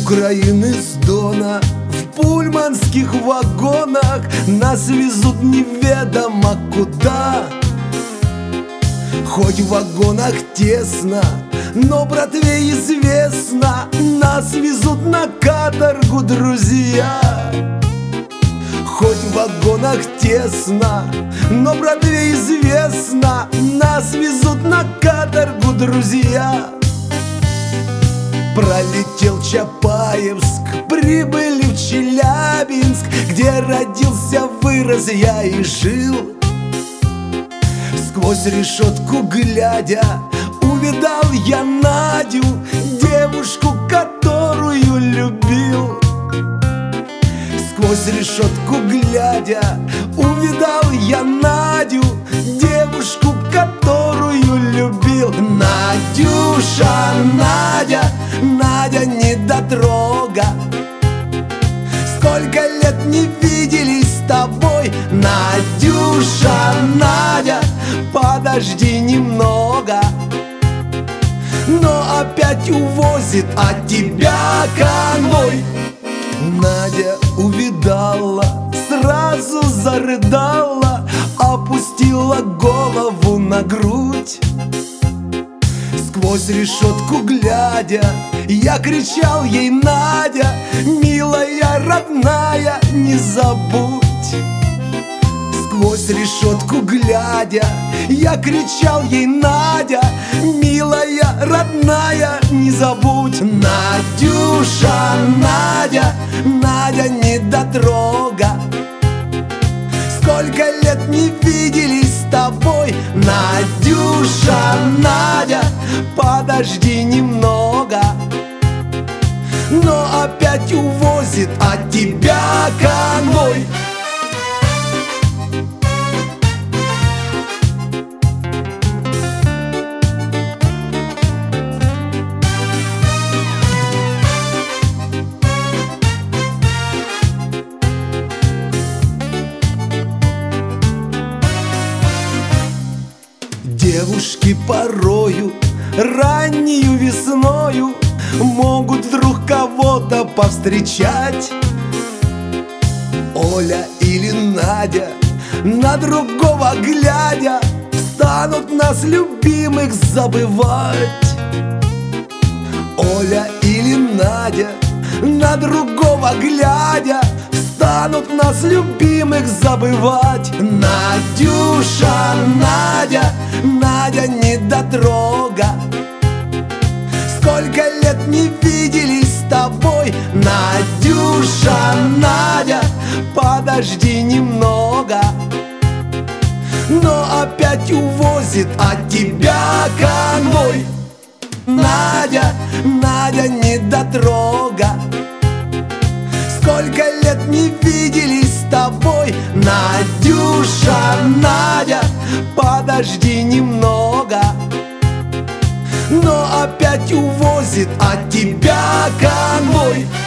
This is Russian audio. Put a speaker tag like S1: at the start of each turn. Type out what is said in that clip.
S1: Украины, с Дона, в пульманских вагонах нас везут неведомо куда. Хоть в вагонах тесно, но братве известно, нас везут на каторгу, друзья. Хоть в вагонах тесно, но братве известно, нас везут на каторгу, друзья. Пролетел Чапаевск, прибыли в Челябинск, где родился, вырос я и жил. Сквозь решетку глядя, увидал я Надю, девушку, которую любил. Сквозь решетку глядя, увидал я Надю, девушку, которую любил. Надюша, Надя, Надя недотрога, сколько лет не виделись с тобой. Надюша, Надя, подожди немного, но опять увозит от тебя конвой. Надя увидала, сразу зарыдала, опустила голову на грудь. Сквозь решетку глядя, я кричал ей: Надя, милая, родная, не забудь. Сквозь решетку глядя, я кричал ей: Надя, милая, родная, не забудь. Надюша, Надя, Надя недотрога, сколько лет не виделись с тобой. Надюша, Надя, подожди немного, но опять увозит от тебя конвой. Девушки порою раннею весною могут вдруг кого-то повстречать. Оля или Надя, на другого глядя, станут нас любимых забывать. Оля или Надя, на другого глядя, станут нас любимых забывать. Надюша, Надя, Надя недотрога, сколько лет не виделись с тобой. Надюша, Надя, подожди немного, но опять увозит от тебя конвой. Надя, Надя недотрога, сколько лет не виделись с тобой. Надюша, Надя, подожди немного, но опять увозит от тебя конвой.